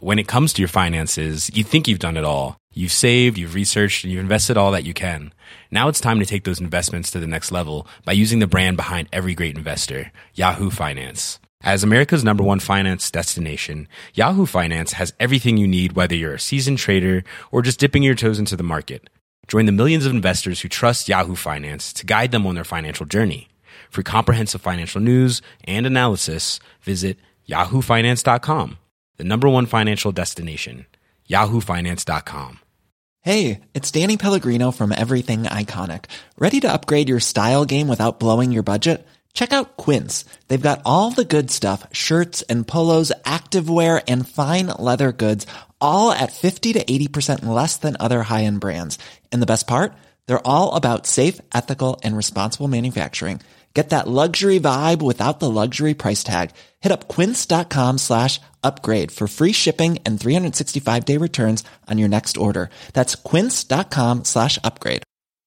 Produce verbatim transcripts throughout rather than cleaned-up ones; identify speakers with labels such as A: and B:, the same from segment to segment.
A: When it comes to your finances, you think you've done it all. You've saved, you've researched, and you've invested all that you can. Now it's time to take those investments to the next level by using the brand behind every great investor, Yahoo Finance. As America's number one finance destination, Yahoo Finance has everything you need, whether you're a seasoned trader or just dipping your toes into the market. Join the millions of investors who trust Yahoo Finance to guide them on their financial journey. For comprehensive financial news and analysis, visit yahoo finance dot com. The number one financial destination, yahoo finance dot com.
B: Hey, it's Danny Pellegrino from Everything Iconic. Ready to upgrade your style game without blowing your budget? Check out Quince. They've got all the good stuff, shirts and polos, activewear, and fine leather goods, all at fifty to eighty percent less than other high-end brands. And the best part? They're all about safe, ethical, and responsible manufacturing. Get that luxury vibe without the luxury price tag. Hit up quince.com slash upgrade for free shipping and three sixty-five day returns on your next order. That's quince.com slash upgrade.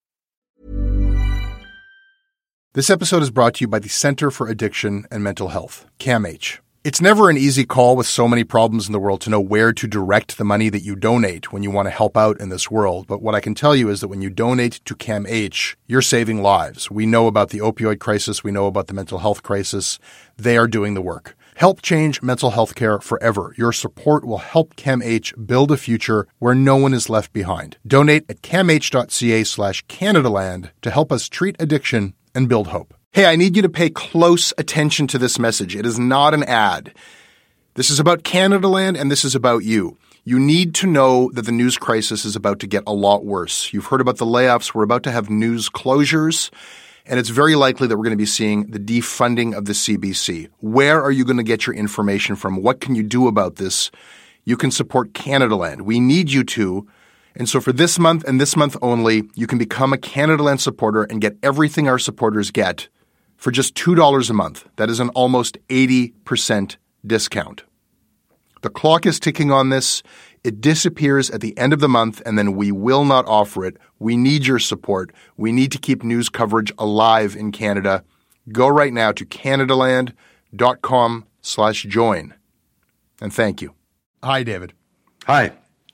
C: This episode is brought to you by the Center for Addiction and Mental Health, CAMH. It's never an easy call with so many problems in the world to know where to direct the money that you donate when you want to help out in this world. But what I can tell you is that when you donate to CAMH, you're saving lives. We know about the opioid crisis. We know about the mental health crisis. They are doing the work. Help change mental health care forever. Your support will help CAMH build a future where no one is left behind. Donate at camh.ca slash Canadaland to help us treat addiction and build hope. Hey, I need you to pay close attention to this message. It is not an ad. This is about Canadaland, and this is about you. You need to know that the news crisis is about to get a lot worse. You've heard about the layoffs. We're about to have news closures, and it's very likely that we're going to be seeing the defunding of the C B C. Where are you going to get your information from? What can you do about this? You can support Canadaland. We need you to. And so for this month and this month only, you can become a Canadaland supporter and get everything our supporters get for just two dollars a month. That is an almost eighty percent discount. The clock is ticking on this. It disappears at the end of the month, and then we will not offer it. We need your support. We need to keep news coverage alive in Canada. Go right now to canadaland.com slash join. And thank you. Hi, David.
D: Hi.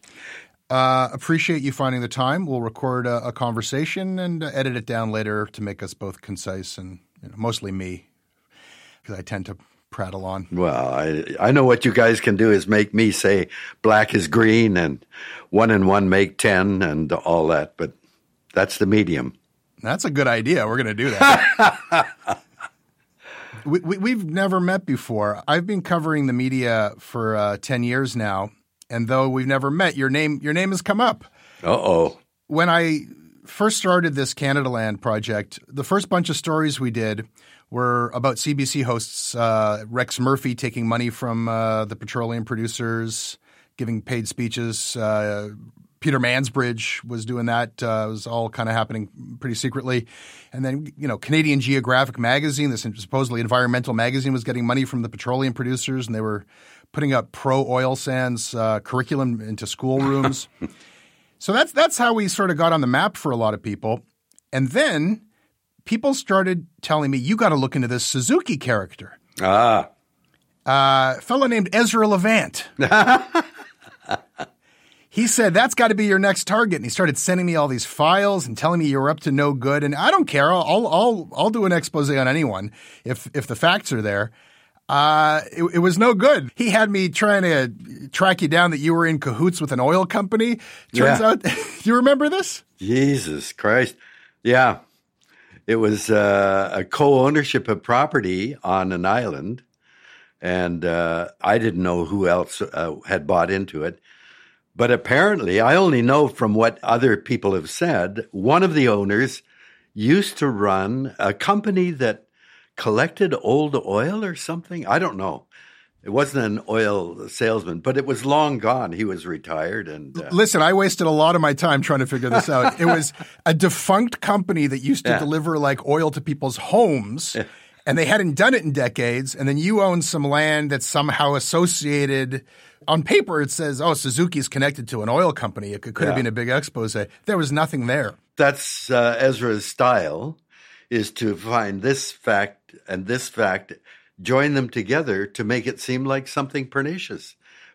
C: Uh, appreciate you finding the time. We'll record a, a conversation and uh, edit it down later to make us both concise and you know, mostly me, because I tend to prattle on.
D: Well, I I know what you guys can do is make me say black is green and one and one make ten and all that, but that's the medium.
C: That's a good idea. We're going to do that. we, we, we've never met before. I've been covering the media for uh, ten years now, and though we've never met, your name your name has come up.
D: Uh-oh.
C: When I first started this Canadaland project, the first bunch of stories we did were about C B C hosts, uh, Rex Murphy taking money from uh, the petroleum producers, giving paid speeches. Uh, Peter Mansbridge was doing that. Uh, it was all kind of happening pretty secretly. And then, you know, Canadian Geographic magazine, this supposedly environmental magazine, was getting money from the petroleum producers, and they were putting up pro-oil sands uh, curriculum into schoolrooms. So that's that's how we sort of got on the map for a lot of people. And then people started telling me, you got to look into this Suzuki character.
D: Ah.
C: Uh, a fellow named Ezra Levant. He said, that's got to be your next target. And he started sending me all these files and telling me you were up to no good. And I don't care. I'll I'll I'll do an expose on anyone if if the facts are there. Uh, it, it was no good. He had me trying to track you down that you were in cahoots with an oil company. Turns
D: Yeah.
C: out, do you remember this?
D: Jesus Christ. Yeah. It was uh, a co-ownership of property on an island, and uh, I didn't know who else uh, had bought into it. But apparently, I only know from what other people have said, one of the owners used to run a company that collected old oil or something. I don't know. It wasn't an oil salesman, but it was long gone. He was retired. And uh,
C: Listen, I wasted a lot of my time trying to figure this out. It was a defunct company that used to
D: Yeah.
C: deliver like oil to people's homes,
D: Yeah.
C: and they hadn't done it in decades. And then you own some land that's somehow associated. On paper, it says, oh, Suzuki's connected to an oil company. It could, could have
D: Yeah.
C: been a big expose. There was nothing there.
D: that's uh, Ezra's style, is to find this fact and this fact, join them together to make it seem like something pernicious.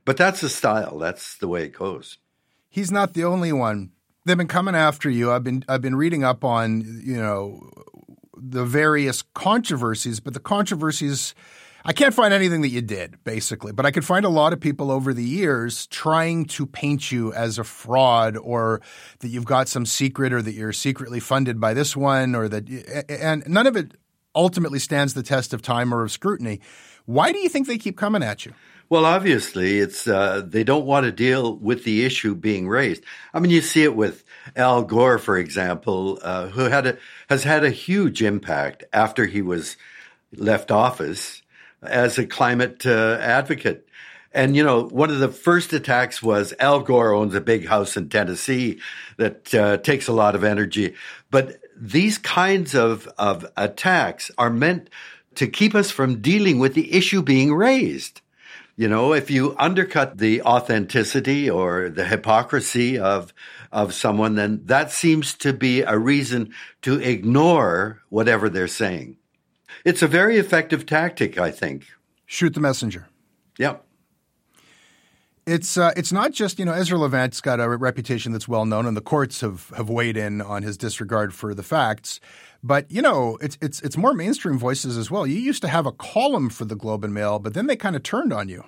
D: But that's the style. That's the way it goes.
C: He's not the only one. They've been coming after you. I've been I've been reading up on, you know, the various controversies, but the controversies, I can't find anything that you did, basically. But I could find a lot of people over the years trying to paint you as a fraud, or that you've got some secret, or that you're secretly funded by this one, or that – and none of it ultimately stands the test of time or of scrutiny. Why do you think they keep coming at you?
D: Well, obviously, it's uh, they don't want to deal with the issue being raised. I mean, you see it with Al Gore, for example, uh, who had a, has had a huge impact after he was left office as a climate uh, advocate. And, you know, one of the first attacks was Al Gore owns a big house in Tennessee that uh, takes a lot of energy. But these kinds of, of attacks are meant to keep us from dealing with the issue being raised. You know, if you undercut the authenticity or the hypocrisy of of someone, then that seems to be a reason to ignore whatever they're saying. It's a very effective tactic, I think.
C: Shoot the messenger.
D: Yep.
C: It's uh, it's not just, you know, Ezra Levant's got a reputation that's well known, and the courts have, have weighed in on his disregard for the facts. But, you know, it's it's it's more mainstream voices as well. You used to have a column for the Globe and Mail, but then they kind of turned on you.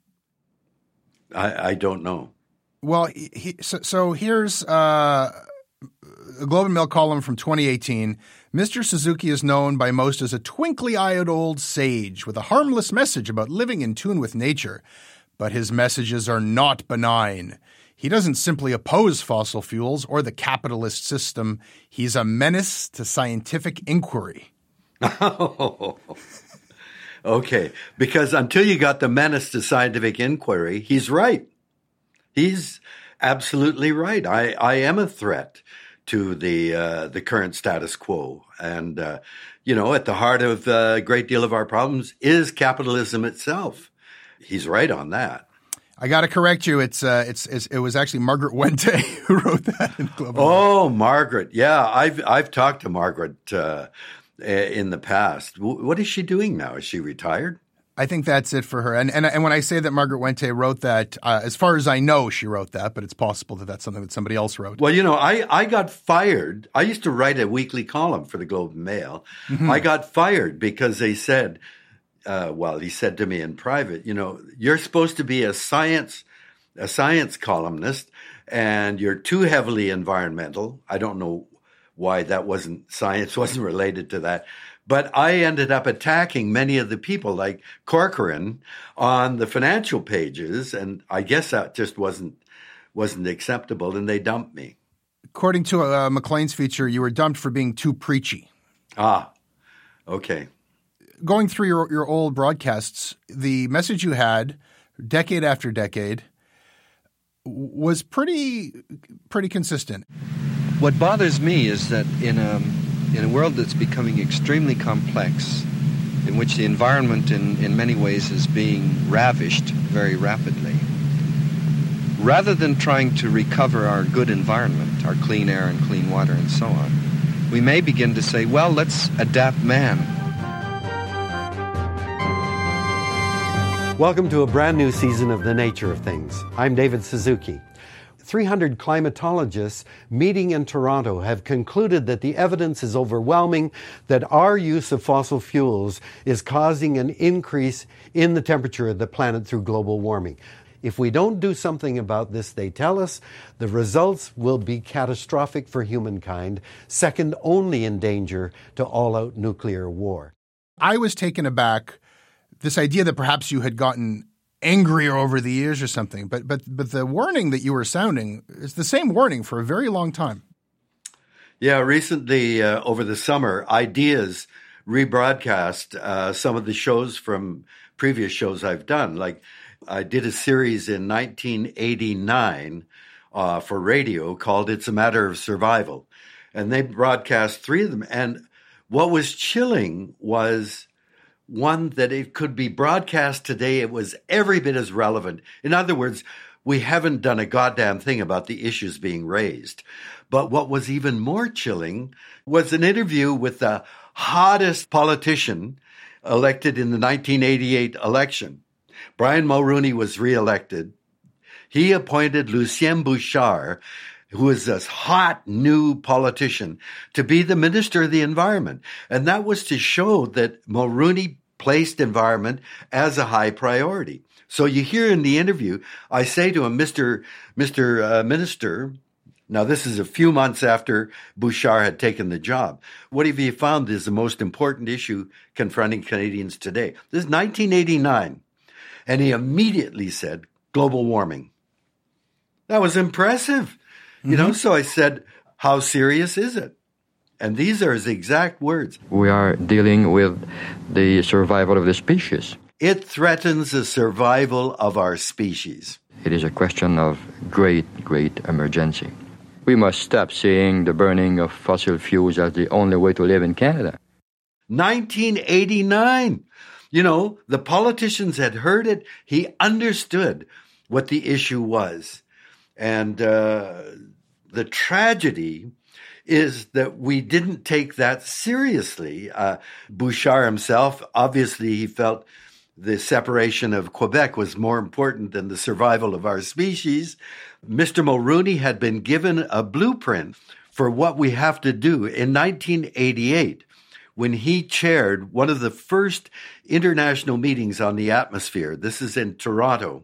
D: I, I don't know.
C: Well, he, so, so here's uh, a Globe and Mail column from twenty eighteen. Mister Suzuki is known by most as a twinkly-eyed old sage with a harmless message about living in tune with nature. But his messages are not benign. He doesn't simply oppose fossil fuels or the capitalist system. He's a menace to scientific inquiry.
D: Oh, okay. Because until you got the menace to scientific inquiry, he's right. He's absolutely right. I, I am a threat to the uh, the current status quo. And, uh, you know, at the heart of a great deal of our problems is capitalism itself. He's right on that.
C: I got to correct you. It's, uh, it's it's it was actually Margaret Wente who wrote that in Global.
D: Oh, Margaret. Yeah, I've I've talked to Margaret uh, in the past. What is she doing now? Is she retired?
C: I think that's it for her. And and and when I say that Margaret Wente wrote that, uh, as far as I know, she wrote that, but it's possible that that's something that somebody else wrote.
D: Well, you know, I, I got fired. I used to write a weekly column for the Globe and Mail. Mm-hmm. I got fired because they said, uh, well, he said to me in private, you know, you're supposed to be a science, a science columnist, and you're too heavily environmental. I don't know why that wasn't, science wasn't related to that. But I ended up attacking many of the people like Corcoran on the financial pages, and I guess that just wasn't wasn't acceptable, and they dumped me.
C: According to uh, Maclean's feature, you were dumped for being too preachy.
D: Ah, okay.
C: Going through your, your old broadcasts, the message you had, decade after decade, was pretty pretty consistent.
E: What bothers me is that in a in a world that's becoming extremely complex, in which the environment in, in many ways is being ravished very rapidly, rather than trying to recover our good environment, our clean air and clean water and so on, we may begin to say, well, let's adapt man.
F: Welcome to a brand new season of The Nature of Things. I'm David Suzuki. three hundred climatologists meeting in Toronto have concluded that the evidence is overwhelming that our use of fossil fuels is causing an increase in the temperature of the planet through global warming. If we don't do something about this, they tell us, the results will be catastrophic for humankind, second only in danger to all-out nuclear war.
C: I was taken aback, this idea that perhaps you had gotten angrier over the years or something, but but but the warning that you were sounding is the same warning for a very long time.
D: Yeah, recently uh, over the summer, Ideas rebroadcast uh, some of the shows from previous shows I've done. Like I did a series in nineteen eighty-nine uh, for radio called "It's a Matter of Survival," and they broadcast three of them. And what was chilling was one that it could be broadcast today. It was every bit as relevant. In other words, we haven't done a goddamn thing about the issues being raised. But what was even more chilling was an interview with the hottest politician elected in the nineteen eighty-eight election. Brian Mulroney was reelected. He appointed Lucien Bouchard, who is a hot new politician, to be the Minister of the Environment. And that was to show that Mulroney placed environment as a high priority. So you hear in the interview, I say to him, Mister Mister Uh, Minister, now this is a few months after Bouchard had taken the job. What have you found is the most important issue confronting Canadians today? This is nineteen eighty-nine. And he immediately said, global warming. That was impressive. Mm-hmm. You know, so I said, how serious is it? And these are his exact words.
G: We are dealing with the survival of the species.
D: It threatens the survival of our species.
G: It is a question of great, great emergency. We must stop seeing the burning of fossil fuels as the only way to live in Canada.
D: nineteen eighty-nine. You know, the politicians had heard it. He understood what the issue was. And uh, the tragedy is that we didn't take that seriously. Uh, Bouchard himself, obviously, he felt the separation of Quebec was more important than the survival of our species. Mister Mulroney had been given a blueprint for what we have to do in nineteen eighty-eight, when he chaired one of the first international meetings on the atmosphere. This is in Toronto.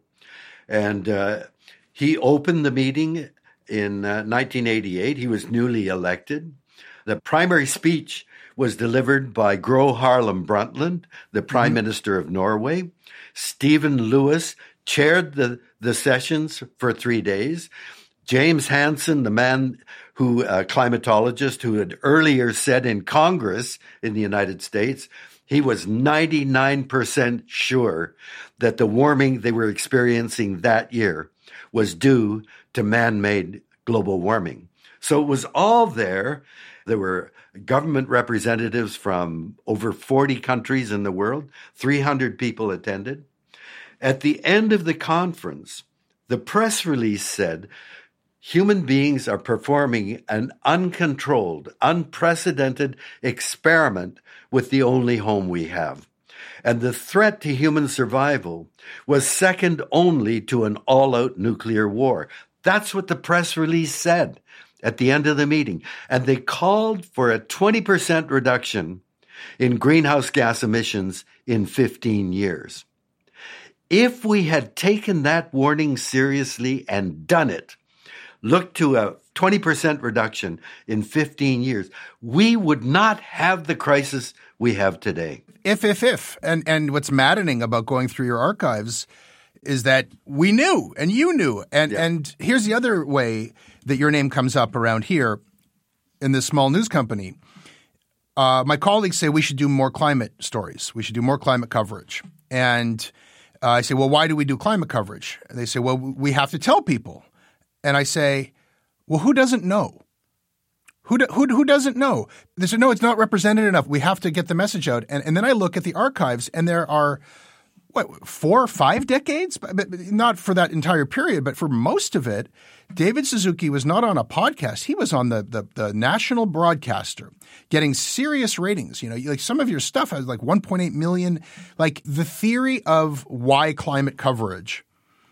D: And uh, he opened the meeting in uh, nineteen eighty-eight. He was newly elected. The primary speech was delivered by Gro Harlem Brundtland, the Prime mm-hmm. Minister of Norway. Stephen Lewis chaired the, the sessions for three days. James Hansen, the man who, a uh, climatologist who had earlier said in Congress in the United States, he was ninety-nine percent sure that the warming they were experiencing that year was due to man-made global warming. So it was all there. There were government representatives from over forty countries in the world. three hundred people attended. At the end of the conference, the press release said, human beings are performing an uncontrolled, unprecedented experiment with the only home we have. And the threat to human survival was second only to an all-out nuclear war. That's what the press release said at the end of the meeting. And they called for a twenty percent reduction in greenhouse gas emissions in fifteen years. If we had taken that warning seriously and done it, looked to a twenty percent reduction in fifteen years, we would not have the crisis we have today.
C: If, if, if. And, and what's maddening about going through your archives is that we knew and you knew. And, yeah. and here's the other way that your name comes up around here in this small news company. Uh, my colleagues say we should do more climate stories. We should do more climate coverage. And uh, I say, well, why do we do climate coverage? And they say, well, we have to tell people. And I say, well, who doesn't know? Who, do, who, who doesn't know? They said, no, it's not represented enough. We have to get the message out. And, and then I look at the archives and there are, what, four or five decades? But, but not for that entire period, but for most of it, David Suzuki was not on a podcast. He was on the, the, the national broadcaster getting serious ratings. You know, like some of your stuff has like one point eight million. Like the theory of why climate coverage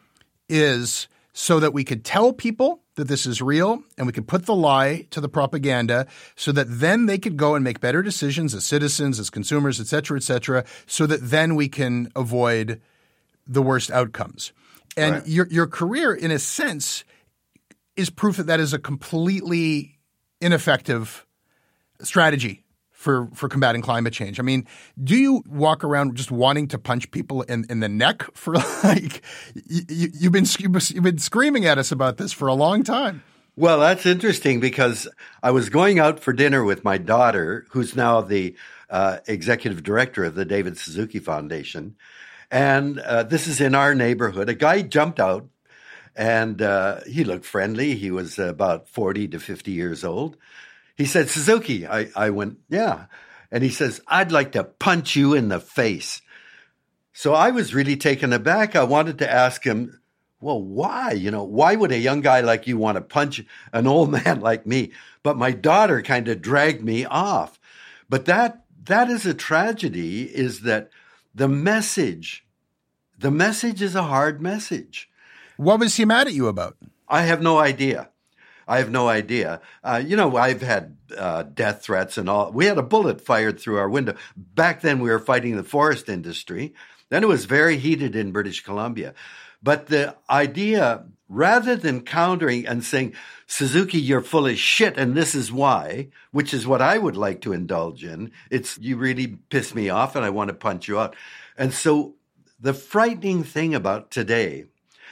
C: is so that we could tell people that this is real and we could put the lie to the propaganda so that then they could go and make better decisions as citizens, as consumers, et cetera, et cetera, so that then we can avoid the worst outcomes. And right. your your career, in a sense, is proof that that is a completely ineffective strategy for, for combating climate change. I mean, do you walk around just wanting to punch people in, in the neck for like you, you've been you've been screaming at us about this for a long time?
D: Well, that's interesting because I was going out for dinner with my daughter, who's now the uh, executive director of the David Suzuki Foundation. And uh, this is in our neighborhood. A guy jumped out and uh, he looked friendly. He was about forty to fifty years old. He said, Suzuki. I, I went, yeah. And he says, I'd like to punch you in the face. So I was really taken aback. I wanted to ask him, well, why? You know, why would a young guy like you want to punch an old man like me? But my daughter kind of dragged me off. But that that is a tragedy, is that the message The message is a hard message.
C: What was he mad at you about?
D: I have no idea. I have no idea. Uh, you know, I've had uh, death threats and all. We had a bullet fired through our window. Back then, we were fighting the forest industry. Then it was very heated in British Columbia. But the idea, rather than countering and saying, Suzuki, you're full of shit and this is why, which is what I would like to indulge in. It's, you really piss me off and I want to punch you out. And so the frightening thing about today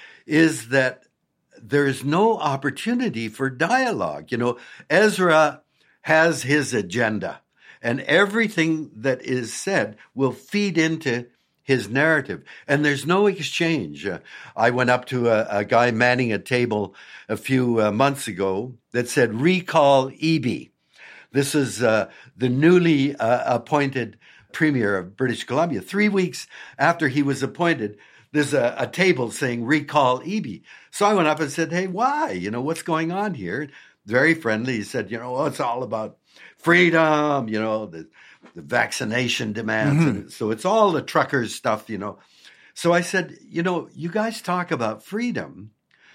D: is that there's no opportunity for dialogue. You know, Ezra has his agenda, and everything that is said will feed into his narrative, and there's no exchange. Uh, I went up to a, a guy manning a table a few uh, months ago that said, recall Eby. This is uh, the newly uh, appointed Premier of British Columbia. Three weeks after he was appointed, there's a, a table saying, recall Eby. So I went up and said, hey, why? You know, what's going on here? Very friendly. He said, you know, oh, it's all about freedom, you know, the, the vaccination demands. Mm-hmm. And so it's all the truckers stuff, you know. So I said, you know, you guys talk about freedom,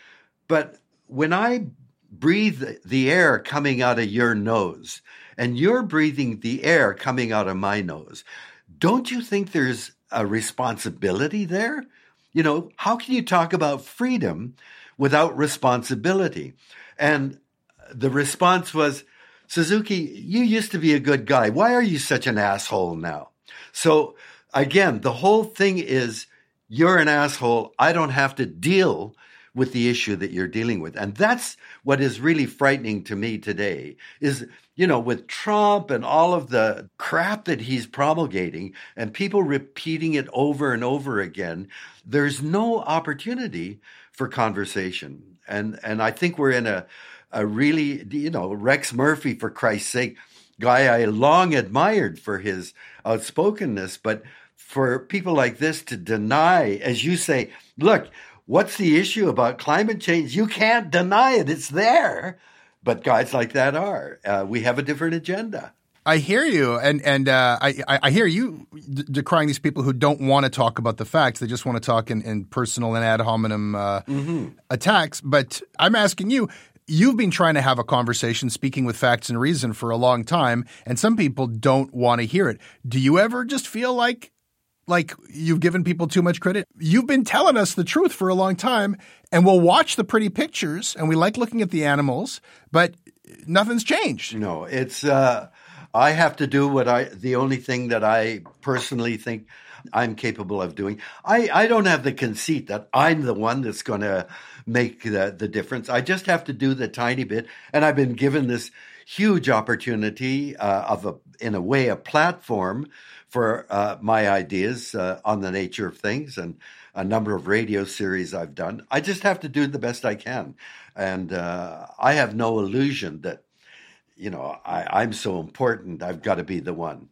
D: but when I breathe the air coming out of your nose and you're breathing the air coming out of my nose, don't you think there's a responsibility there? You know, how can you talk about freedom without responsibility? And the response was, Suzuki, you used to be a good guy. Why are you such an asshole now? So again, the whole thing is, you're an asshole. I don't have to deal with the issue that you're dealing with. And that's what is really frightening to me today is, you know, with Trump and all of the crap that he's promulgating and people repeating it over and over again, there's no opportunity for conversation. And and I think we're in a, a really, you know, Rex Murphy, for Christ's sake, guy I long admired for his outspokenness, but for people like this to deny, as you say, look, what's the issue about climate change? You can't deny it. It's there. But guys like that are. Uh, we have a different agenda.
C: I hear you, and and uh, I I hear you d- decrying these people who don't want to talk about the facts. They just want to talk in, in personal and ad hominem uh, mm-hmm. attacks. But I'm asking you, you've been trying to have a conversation, speaking with facts and reason for a long time, and some people don't want to hear it. Do you ever just feel like like you've given people too much credit? You've been telling us the truth for a long time, and we'll watch the pretty pictures, and we like looking at the animals, but nothing's changed.
D: No, it's uh, I have to do what I the only thing that I personally think I'm capable of doing. I, I don't have the conceit that I'm the one that's going to make the, the difference. I just have to do the tiny bit, and I've been given this huge opportunity uh, of a, in a way, a platform for uh, my ideas uh, on the nature of things and a number of radio series I've done. I just have to do the best I can. And uh, I have no illusion that, you know, I, I'm so important, I've got to be the one.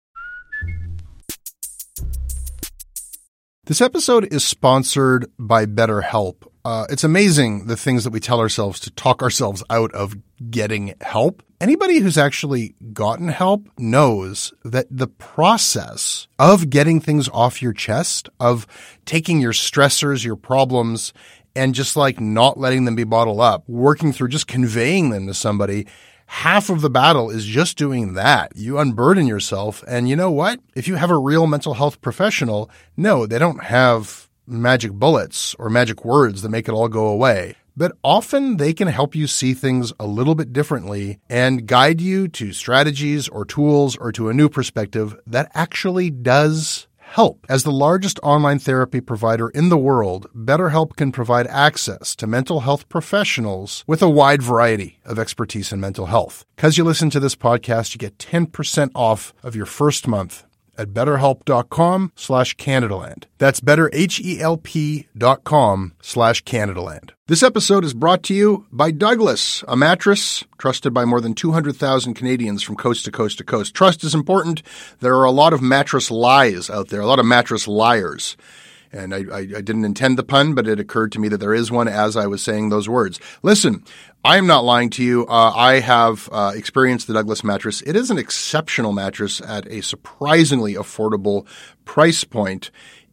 C: This episode is sponsored by BetterHelp. Uh, it's amazing the things that we tell ourselves to talk ourselves out of getting help. Anybody who's actually gotten help knows that the process of getting things off your chest, of taking your stressors, your problems, and just like not letting them be bottled up, working through just conveying them to somebody, half of the battle is just doing that. You unburden yourself. And you know what? If you have a real mental health professional, no, they don't have magic bullets or magic words that make it all go away. But often they can help you see things a little bit differently and guide you to strategies or tools or to a new perspective that actually does help. As the largest online therapy provider in the world, BetterHelp can provide access to mental health professionals with a wide variety of expertise in mental health. Because you listen to this podcast, you get ten percent off of your first month at betterhelp.com slash Canadaland. That's betterhelp.com slash Canadaland. This episode is brought to you by Douglas, a mattress trusted by more than two hundred thousand Canadians from coast to coast to coast. Trust is important. There are a lot of mattress lies out there, a lot of mattress liars. And I, I, I didn't intend the pun, but it occurred to me that there is one as I was saying those words. Listen, I am not lying to you. Uh, I have uh, experienced the Douglas mattress. It is an exceptional mattress at a surprisingly affordable price point.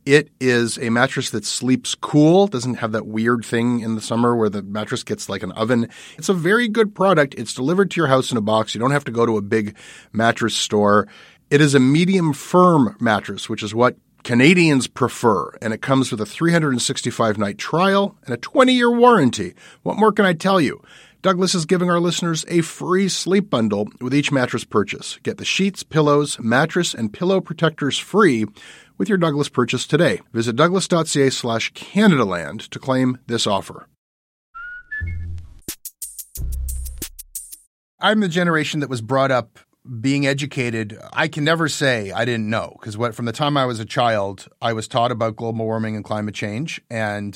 C: It is a mattress that sleeps cool, doesn't have that weird thing in the summer where the mattress gets like an oven. It's a very good product. It's delivered to your house in a box. You don't have to go to a big mattress store. It is a medium firm mattress, which is what Canadians prefer, and it comes with a three hundred sixty-five night trial and a twenty year warranty. What more can I tell you? Douglas is giving our listeners a free sleep bundle with each mattress purchase. Get the sheets, pillows, mattress, and pillow protectors free with your Douglas purchase today. Visit douglas.ca slash Canadaland to claim this offer. I'm the generation that was brought up being educated. I can never say I didn't know, because what from the time I was a child, I was taught about global warming and climate change. And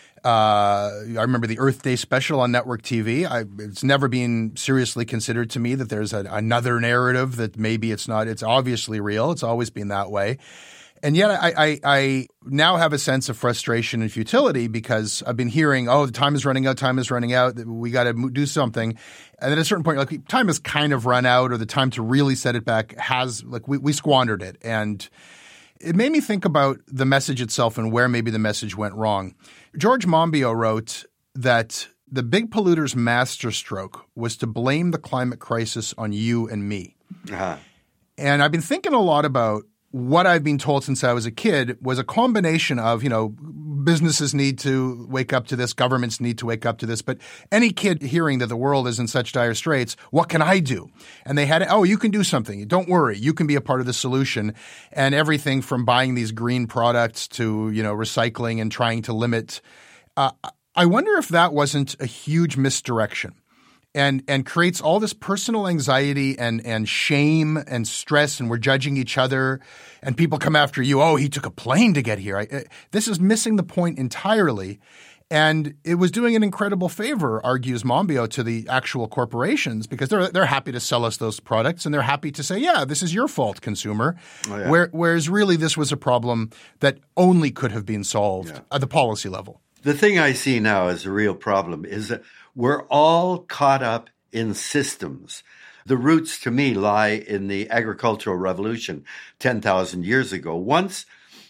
C: uh, I remember the Earth Day special on network T V. I, it's never been seriously considered to me that there's a, another narrative that maybe it's not. It's obviously real. It's always been that way. And yet I, I, I now have a sense of frustration and futility because I've been hearing, oh, the time is running out, time is running out, we got to do something. And at a certain point, like time has kind of run out, or the time to really set it back has, like we, we squandered it. And it made me think about the message itself and where maybe the message went wrong. George Monbiot wrote that the big polluter's masterstroke was to blame the climate crisis on you and me. Uh-huh. And I've been thinking a lot about what I've been told since I was a kid was a combination of, you know, businesses need to wake up to this, governments need to wake up to this. But any kid hearing that the world is in such dire straits, what can I do? And they had, oh, you can do something. Don't worry. You can be a part of the solution. And everything from buying these green products to, you know, recycling and trying to limit. Uh, I wonder if that wasn't a huge misdirection. And and creates all this personal anxiety and and shame and stress, and we're judging each other, and people come after you. Oh, he took a plane to get here. I, this is missing the point entirely, and it was doing an incredible favor, argues Monbiot, to the actual corporations, because they're they're happy to sell us those products, and they're happy to say, yeah, this is your fault, consumer. Oh, yeah. Where, whereas really this was a problem that only could have been solved yeah. at the policy level.
D: The thing I see now as a real problem is that we're all caught up in systems. The roots, to me, lie in the agricultural revolution ten thousand years ago. Once,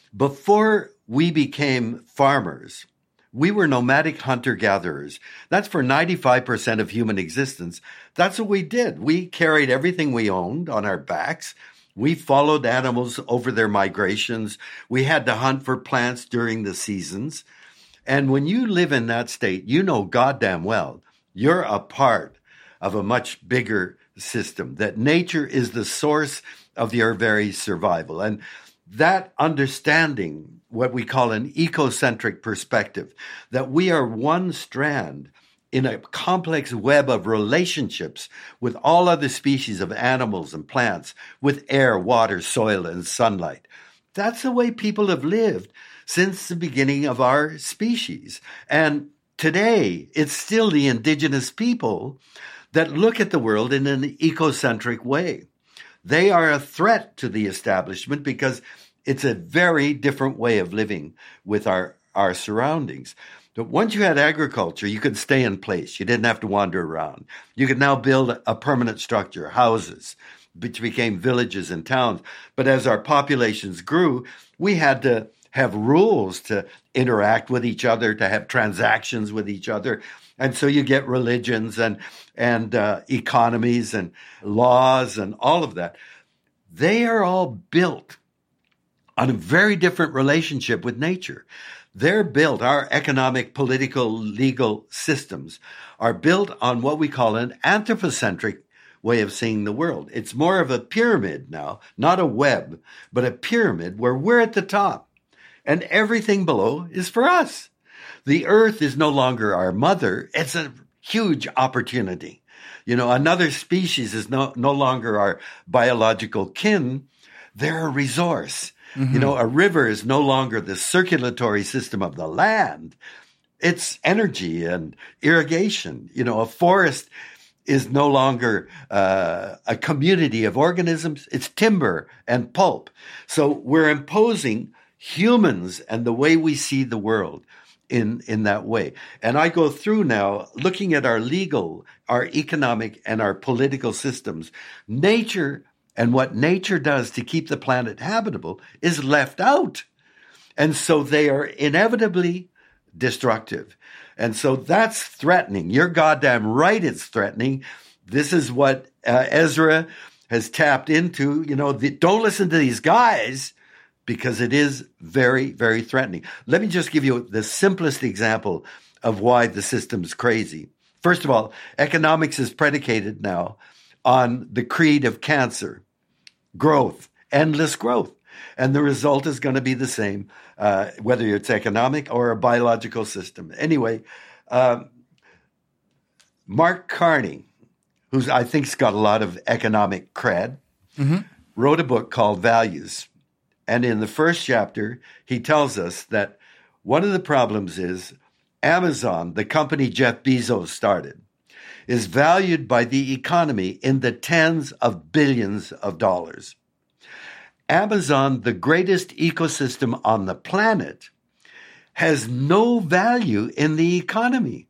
D: before we became farmers, we were nomadic hunter-gatherers. That's for ninety-five percent of human existence. That's what we did. We carried everything we owned on our backs. We followed animals over their migrations. We had to hunt for plants during the seasons. And when you live in that state, you know goddamn well you're a part of a much bigger system, that nature is the source of your very survival. And that understanding, what we call an ecocentric perspective, that we are one strand in a complex web of relationships with all other species of animals and plants, with air, water, soil, and sunlight. That's the way people have lived since the beginning of our species. And today, it's still the indigenous people that look at the world in an ecocentric way. They are a threat to the establishment because it's a very different way of living with our, our surroundings. But once you had agriculture, you could stay in place. You didn't have to wander around. You could now build a permanent structure, houses, which became villages and towns. But as our populations grew, we had to have rules to interact with each other, to have transactions with each other. And so you get religions and and uh, economies and laws and all of that. They are all built on a very different relationship with nature. They're built, our economic, political, legal systems are built on what we call an anthropocentric way of seeing the world. It's more of a pyramid now, not a web, but a pyramid where we're at the top. And everything below is for us. The earth is no longer our mother. It's a huge opportunity. You know, another species is no, no longer our biological kin. They're a resource. Mm-hmm. You know, a river is no longer the circulatory system of the land. It's energy and irrigation. You know, a forest is no longer uh, a community of organisms. It's timber and pulp. So we're imposing humans and the way we see the world in, in that way. And I go through now looking at our legal, our economic, and our political systems. Nature and what nature does to keep the planet habitable is left out. And so they are inevitably destructive. And so that's threatening. You're goddamn right it's threatening. This is what uh, Ezra has tapped into. You know, the, don't listen to these guys because it is very, very threatening. Let me just give you the simplest example of why the system's crazy. First of all, economics is predicated now on the creed of cancer, growth, endless growth. And the result is going to be the same, uh, whether it's economic or a biological system. Anyway, uh, Mark Carney, who's I think's got a lot of economic cred, mm-hmm. wrote a book called Values. And in the first chapter, he tells us that one of the problems is Amazon, the company Jeff Bezos started, is valued by the economy in the tens of billions of dollars. Amazon, the greatest ecosystem on the planet, has no value in the economy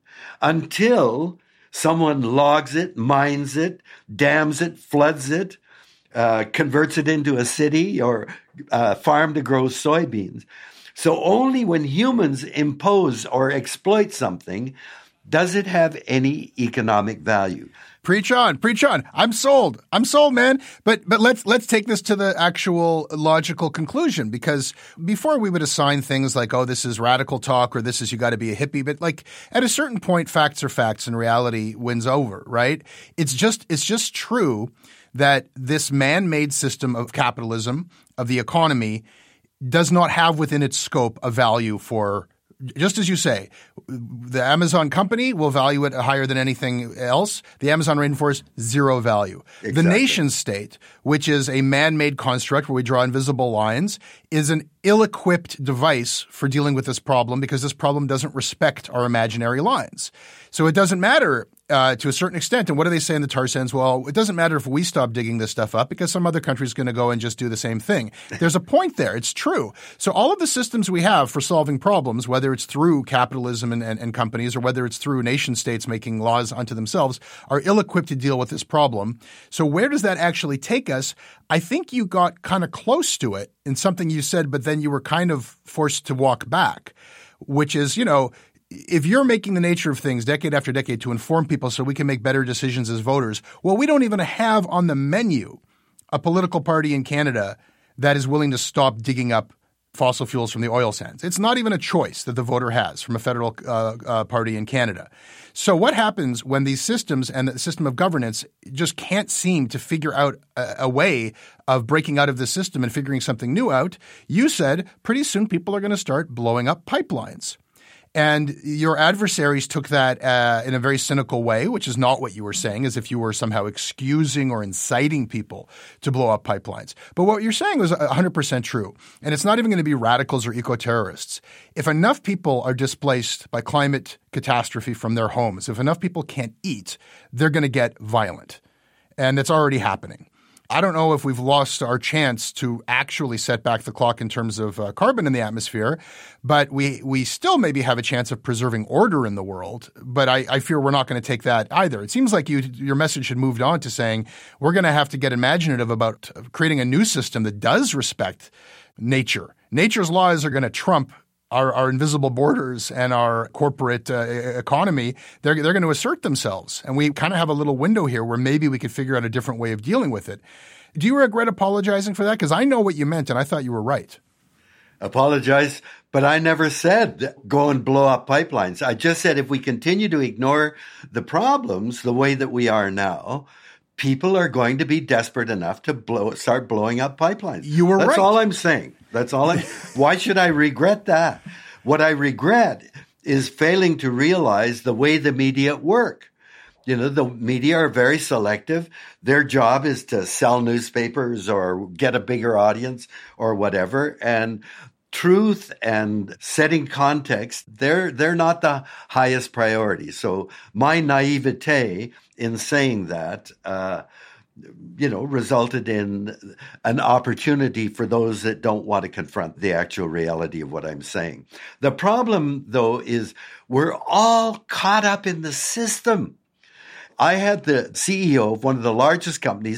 D: until someone logs it, mines it, dams it, floods it, uh, converts it into a city or a farm to grow soybeans. So only when humans impose or exploit something does it have any economic value.
C: Preach on, preach on. I'm sold. I'm sold, man. But but let's let's take this to the actual logical conclusion, because before we would assign things like, oh, this is radical talk or this is you got to be a hippie. But like at a certain point, facts are facts and reality wins over, right? It's just it's just true that this man-made system of capitalism, of the economy, does not have within its scope a value for, just as you say, the Amazon company will value it higher than anything else. The Amazon rainforest, zero value. Exactly. The nation state, which is a man-made construct where we draw invisible lines, is an ill-equipped device for dealing with this problem because this problem doesn't respect our imaginary lines. So it doesn't matter uh, to a certain extent. And what do they say in the tar sands? Well, it doesn't matter if we stop digging this stuff up because some other country is going to go and just do the same thing. There's a point there. It's true. So all of the systems we have for solving problems, whether it's through capitalism and, and, and companies or whether it's through nation states making laws unto themselves, are ill-equipped to deal with this problem. So where does that actually take us? I think you got kind of close to it in something you said, but then you were kind of forced to walk back, which is, you know, if you're making the nature of things decade after decade to inform people so we can make better decisions as voters, well, we don't even have on the menu a political party in Canada that is willing to stop digging up fossil fuels from the oil sands. It's not even a choice that the voter has from a federal uh, uh, party in Canada. So what happens when these systems and the system of governance just can't seem to figure out a, a way of breaking out of the system and figuring something new out? You said pretty soon people are going to start blowing up pipelines. And your adversaries took that uh, in a very cynical way, which is not what you were saying, as if you were somehow excusing or inciting people to blow up pipelines. But what you're saying was one hundred percent true. And it's not even going to be radicals or eco-terrorists. If enough people are displaced by climate catastrophe from their homes, if enough people can't eat, they're going to get violent. And it's already happening. I don't know if we've lost our chance to actually set back the clock in terms of uh, carbon in the atmosphere, but we we still maybe have a chance of preserving order in the world. But I, I fear we're not going to take that either. It seems like you your message had moved on to saying we're going to have to get imaginative about creating a new system that does respect nature. Nature's laws are going to trump Our, our invisible borders and our corporate uh, economy. They're, they're going to assert themselves. And we kind of have a little window here where maybe we could figure out a different way of dealing with it. Do you regret apologizing for that? Because I know what you meant and I thought you were right.
D: Apologize, but I never said go and blow up pipelines. I just said if we continue to ignore the problems the way that we are now, people are going to be desperate enough to blow start blowing up pipelines.
C: You were
D: That's
C: right.
D: That's all I'm saying. That's all I – why should I regret that? What I regret is failing to realize the way the media work. You know, the media are very selective. Their job is to sell newspapers or get a bigger audience or whatever. And truth and setting context, they're they're not the highest priority. So my naivete in saying that uh, – you know, resulted in an opportunity for those that don't want to confront the actual reality of what I'm saying. The problem, though, is we're all caught up in the system. I had the C E O of one of the largest companies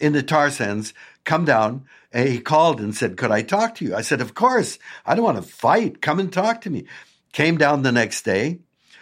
D: in the tar sands, come down. And he called and said, could I talk to you? I said, of course. I don't want to fight. Come and talk to me. Came down the next day.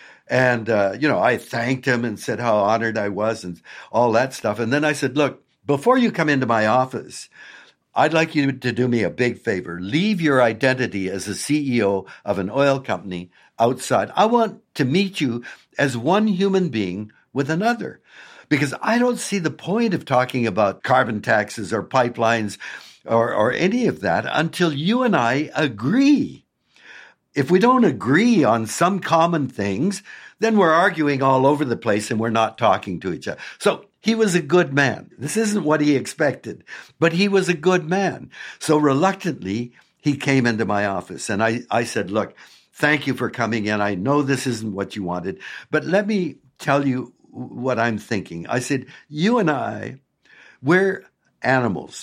D: And, uh, you know, I thanked him and said how honored I was and all that stuff. And then I said, look, before you come into my office, I'd like you to do me a big favor. Leave your identity as a C E O of an oil company outside. I want to meet you as one human being with another, because I don't see the point of talking about carbon taxes or pipelines or, or any of that until you and I agree. If we don't agree on some common things, then we're arguing all over the place and we're not talking to each other. So he was a good man. This isn't what he expected, but he was a good man. So reluctantly, he came into my office and I, I said, look, thank you for coming in. I know this isn't what you wanted, but let me tell you what I'm thinking. I said, you and I, we're animals.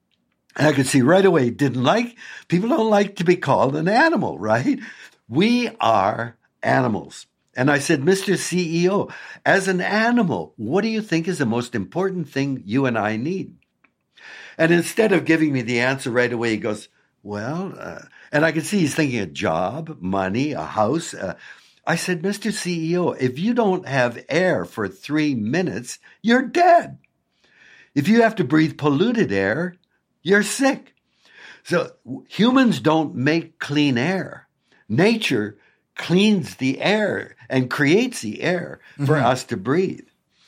D: And I could see right away, didn't like, people don't like to be called an animal, right? We are animals. And I said, Mister C E O, as an animal, what do you think is the most important thing you and I need? And instead of giving me the answer right away, he goes, well, uh, and I could see he's thinking a job, money, a house. Uh, I said, Mister C E O, if you don't have air for three minutes, you're dead. If you have to breathe polluted air, you're sick. So humans don't make clean air. Nature cleans the air and creates the air for mm-hmm. us to breathe.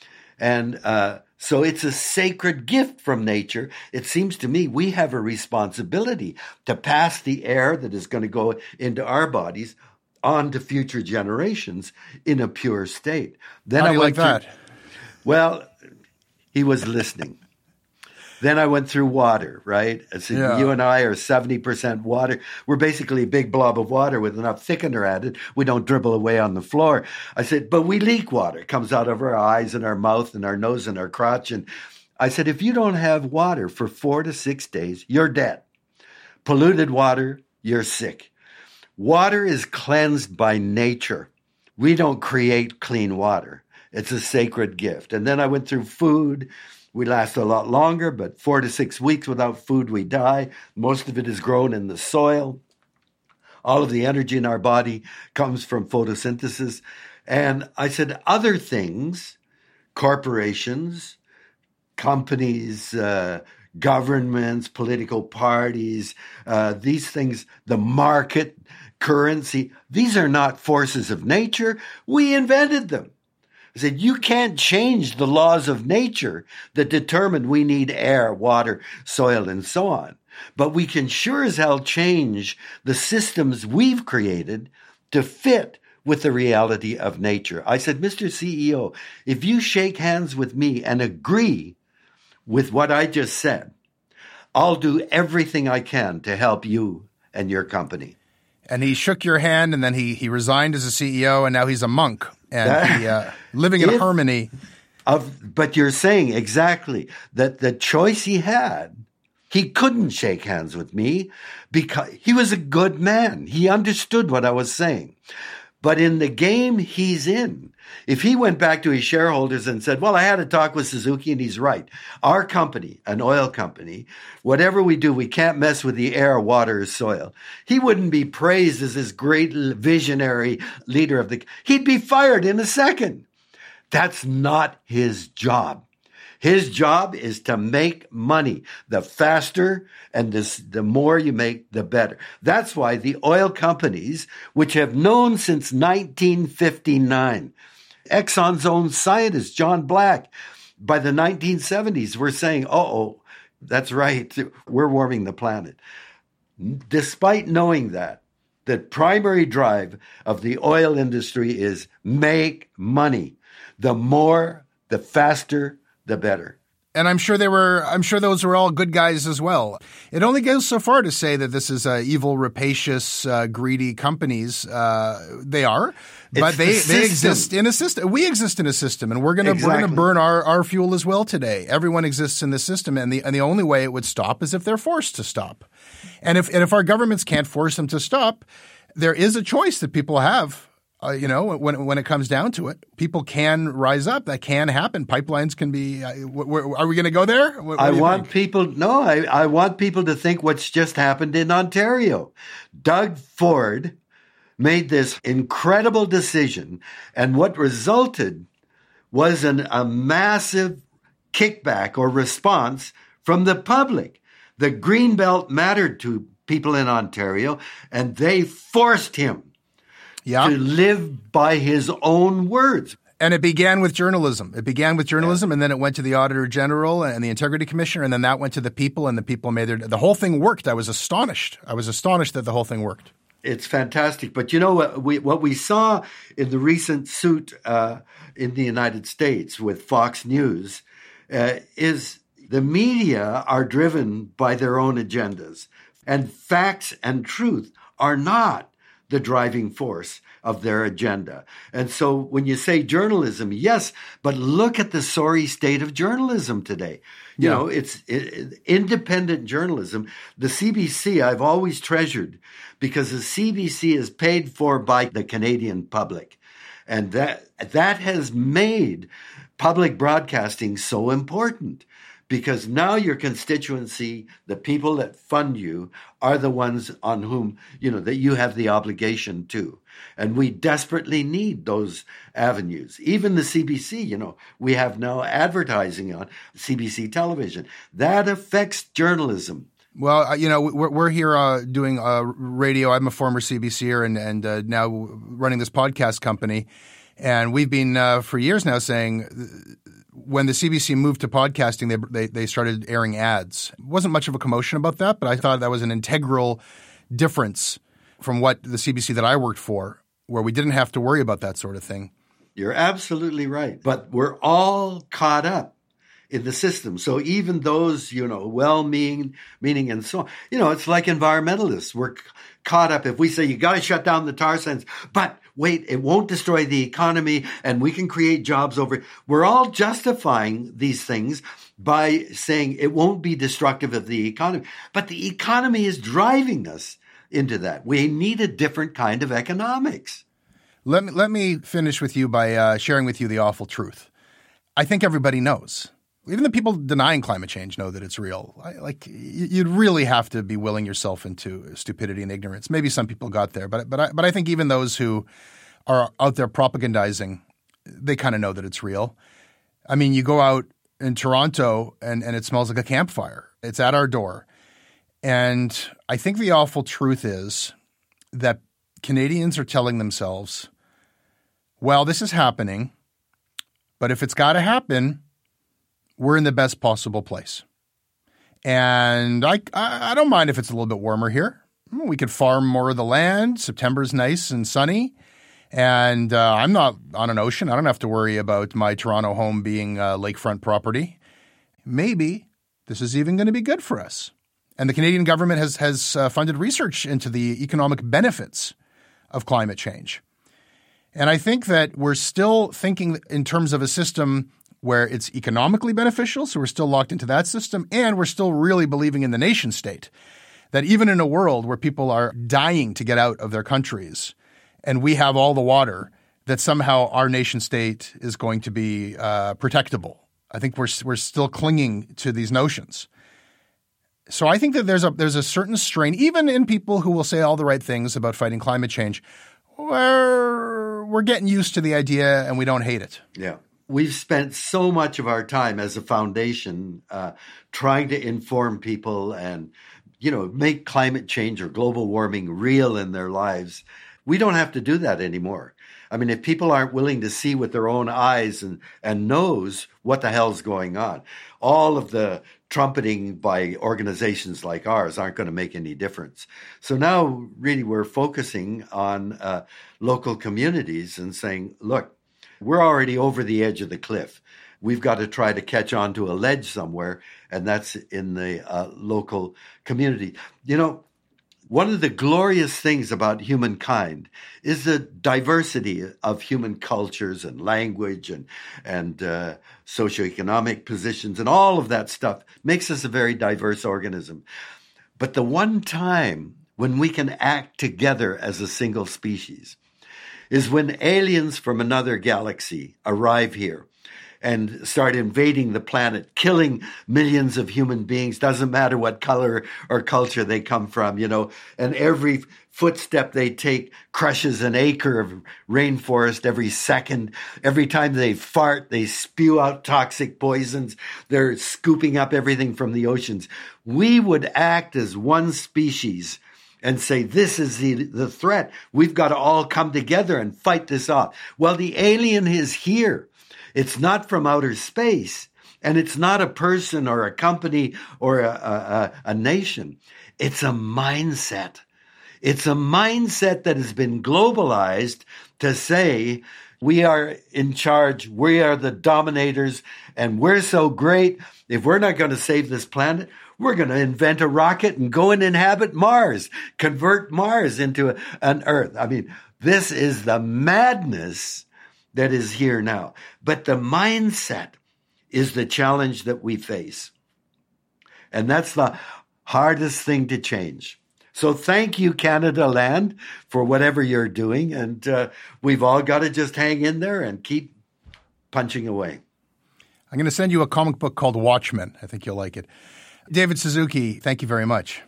D: And uh, so it's a sacred gift from nature. It seems to me we have a responsibility to pass the air that is going to go into our bodies on to future generations in a pure state. Then
C: How
D: I
C: do you
D: went
C: like
D: through,
C: that?
D: Well, he was listening. Then I went through water, right? I said, yeah. You and I are seventy percent water. We're basically a big blob of water with enough thickener added. We don't dribble away on the floor. I said, but we leak water. It comes out of our eyes and our mouth and our nose and our crotch. And I said, if you don't have water for four to six days, you're dead. Polluted water, you're sick. Water is cleansed by nature. We don't create clean water. It's a sacred gift. And then I went through food. We last a lot longer, but four to six weeks without food, we die. Most of it is grown in the soil. All of the energy in our body comes from photosynthesis. And I said, other things, corporations, companies, uh, governments, political parties, uh, these things, the market, currency, these are not forces of nature. We invented them. I said, you can't change the laws of nature that determine we need air, water, soil, and so on. But we can sure as hell change the systems we've created to fit with the reality of nature. I said, Mister C E O, if you shake hands with me and agree with what I just said, I'll do everything I can to help you and your company.
C: And he shook your hand, and then he he resigned as a C E O, and now he's a monk and he, uh, living in
D: if,
C: harmony.
D: Of, but you're saying exactly that the choice he had, he couldn't shake hands with me because he was a good man. He understood what I was saying. But in the game he's in, if he went back to his shareholders and said, well, I had a talk with Suzuki and he's right. Our company, an oil company, whatever we do, we can't mess with the air, water, or soil. He wouldn't be praised as this great visionary leader of the, he'd be fired in a second. That's not his job. His job is to make money. The faster and this, the more you make, the better. That's why the oil companies, which have known since nineteen fifty-nine, Exxon's own scientist, John Black, by the nineteen seventies, were saying, uh-oh, that's right, we're warming the planet. Despite knowing that, the primary drive of the oil industry is make money. The more, the faster, the better.
C: And I'm sure they were, I'm sure those were all good guys as well. It only goes so far to say that this is uh, evil, rapacious, uh, greedy companies. Uh, they are, but
D: it's
C: they,
D: the
C: they exist in a system. We exist in a system, and we're going to exactly. we're going to burn our, our fuel as well today. Everyone exists in the system, and the and the only way it would stop is if they're forced to stop. And if and if our governments can't force them to stop, there is a choice that people have Uh, you know, when when it comes down to it, people can rise up. That can happen. Pipelines can be. Uh, w- w- are we going to go there? What, what
D: I want
C: think?
D: people. No, I, I want people to think what's just happened in Ontario. Doug Ford made this incredible decision, and what resulted was an, a massive kickback or response from the public. The Greenbelt mattered to people in Ontario, and they forced him
C: yeah.
D: to live by his own words.
C: And it began with journalism. It began with journalism, yeah. and then it went to the Auditor General and the Integrity Commissioner, and then that went to the people, and the people made their – the whole thing worked. I was astonished. I was astonished that the whole thing worked.
D: It's fantastic. But you know what we, what we saw in the recent suit uh, in the United States with Fox News uh, is the media are driven by their own agendas, and facts and truth are not the driving force of their agenda. And so when you say journalism, yes, but look at the sorry state of journalism today. You yeah. know, it's it, independent journalism. The C B C I've always treasured because the C B C is paid for by the Canadian public. And that that has made public broadcasting so important. Because now your constituency, the people that fund you, are the ones on whom, you know, that you have the obligation to. And we desperately need those avenues. Even the C B C, you know, we have now advertising on C B C television. That affects journalism.
C: Well, you know, we're, we're here uh, doing uh, radio. I'm a former C B C er and, and uh, now running this podcast company. And we've been uh, for years now saying when the C B C moved to podcasting, they, they they started airing ads. It wasn't much of a commotion about that, but I thought that was an integral difference from what the C B C that I worked for, where we didn't have to worry about that sort of thing.
D: You're absolutely right. But we're all caught up in the system. So even those, you know, well-meaning meaning and so on, you know, it's like environmentalists. We're c- caught up. If we say you got to shut down the tar sands, but wait, it won't destroy the economy and we can create jobs over. We're all justifying these things by saying it won't be destructive of the economy. But the economy is driving us into that. We need a different kind of economics.
C: Let me, let me finish with you by uh, sharing with you the awful truth. I think everybody knows. Even the people denying climate change know that it's real. I, like you'd really have to be willing yourself into stupidity and ignorance. Maybe some people got there, but but I, but I think even those who are out there propagandizing, they kind of know that it's real. I mean, you go out in Toronto and, and it smells like a campfire. It's at our door. And I think the awful truth is that Canadians are telling themselves, well, this is happening, but if it's got to happen, we're in the best possible place. And I, I I don't mind if it's a little bit warmer here. We could farm more of the land. September's nice and sunny. And uh, I'm not on an ocean. I don't have to worry about my Toronto home being uh, lakefront property. Maybe this is even going to be good for us. And the Canadian government has, has uh, funded research into the economic benefits of climate change. And I think that we're still thinking in terms of a system where it's economically beneficial, so we're still locked into that system, and we're still really believing in the nation state, that even in a world where people are dying to get out of their countries and we have all the water, that somehow our nation state is going to be uh, protectable. I think we're we're still clinging to these notions. So I think that there's a there's a certain strain, even in people who will say all the right things about fighting climate change, where we're getting used to the idea and we don't hate it.
D: Yeah. We've spent so much of our time as a foundation uh, trying to inform people and, you know, make climate change or global warming real in their lives. We don't have to do that anymore. I mean, if people aren't willing to see with their own eyes and, and knows what the hell's going on, all of the trumpeting by organizations like ours aren't going to make any difference. So now really we're focusing on uh, local communities and saying, look, we're already over the edge of the cliff. We've got to try to catch on to a ledge somewhere, and that's in the uh, local community. You know, one of the glorious things about humankind is the diversity of human cultures and language and and uh, socioeconomic positions and all of that stuff makes us a very diverse organism. But the one time when we can act together as a single species is when aliens from another galaxy arrive here and start invading the planet, killing millions of human beings, doesn't matter what color or culture they come from, you know, and every footstep they take crushes an acre of rainforest every second. Every time they fart, they spew out toxic poisons. They're scooping up everything from the oceans. We would act as one species and say, this is the, the threat. We've got to all come together and fight this off. Well, the alien is here. It's not from outer space, and it's not a person or a company or a, a, a nation. It's a mindset. It's a mindset that has been globalized to say, we are in charge, we are the dominators, and we're so great. If we're not going to save this planet, we're going to invent a rocket and go and inhabit Mars, convert Mars into a, an Earth. I mean, this is the madness that is here now. But the mindset is the challenge that we face. And that's the hardest thing to change. So thank you, Canada Land, for whatever you're doing. And uh, we've all got to just hang in there and keep punching away.
C: I'm going to send you a comic book called Watchmen. I think you'll like it. David Suzuki, thank you very much.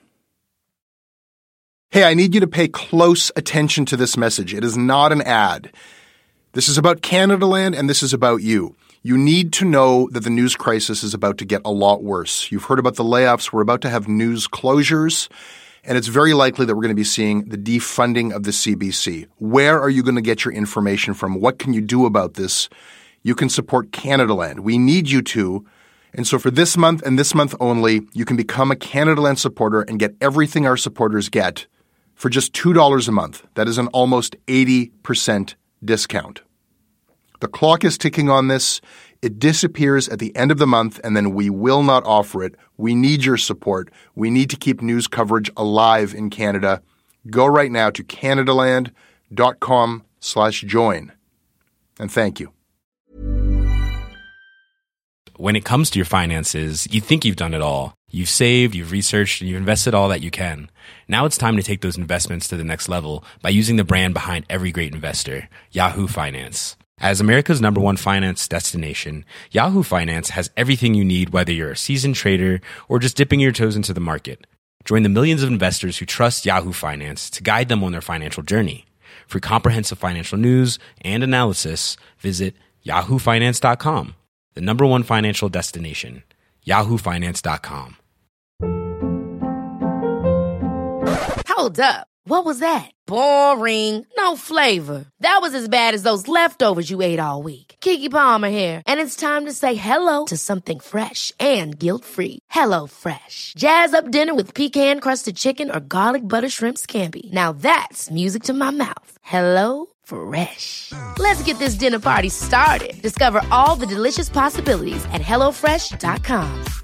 C: Hey, I need you to pay close attention to this message. It is not an ad. This is about Canada Land, and this is about you. You need to know that the news crisis is about to get a lot worse. You've heard about the layoffs. We're about to have news closures, and it's very likely that we're going to be seeing the defunding of the C B C. Where are you going to get your information from? What can you do about this? You can support Canada Land. We need you to. And so for this month and this month only, you can become a Canada Land supporter and get everything our supporters get for just two dollars a month. That is an almost eighty percent discount. The clock is ticking on this. It disappears at the end of the month, and then we will not offer it. We need your support. We need to keep news coverage alive in Canada. Go right now to canadaland.com slash join. And thank you.
A: When it comes to your finances, you think you've done it all. You've saved, you've researched, and you've invested all that you can. Now it's time to take those investments to the next level by using the brand behind every great investor, Yahoo Finance. As America's number one finance destination, Yahoo Finance has everything you need, whether you're a seasoned trader or just dipping your toes into the market. Join the millions of investors who trust Yahoo Finance to guide them on their financial journey. For comprehensive financial news and analysis, visit yahoo finance dot com, the number one financial destination, yahoo finance dot com.
H: Hold up. What was that? Boring. No flavor. That was as bad as those leftovers you ate all week. Keke Palmer here, and it's time to say hello to something fresh and guilt-free. Hello Fresh. Jazz up dinner with pecan-crusted chicken or garlic butter shrimp scampi. Now that's music to my mouth. Hello Fresh. Let's get this dinner party started. Discover all the delicious possibilities at hello fresh dot com.